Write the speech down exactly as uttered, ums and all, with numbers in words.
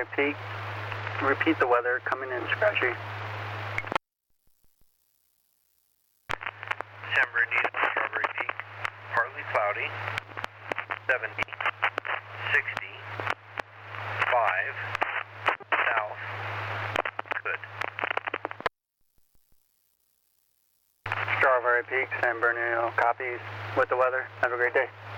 Strawberry Peak. Repeat the weather, coming in scratchy. San Bernardino, Strawberry Peak, partly cloudy, seventy, sixty, five, south, good. Strawberry Peak, San Bernardino, copies with the weather. Have a great day.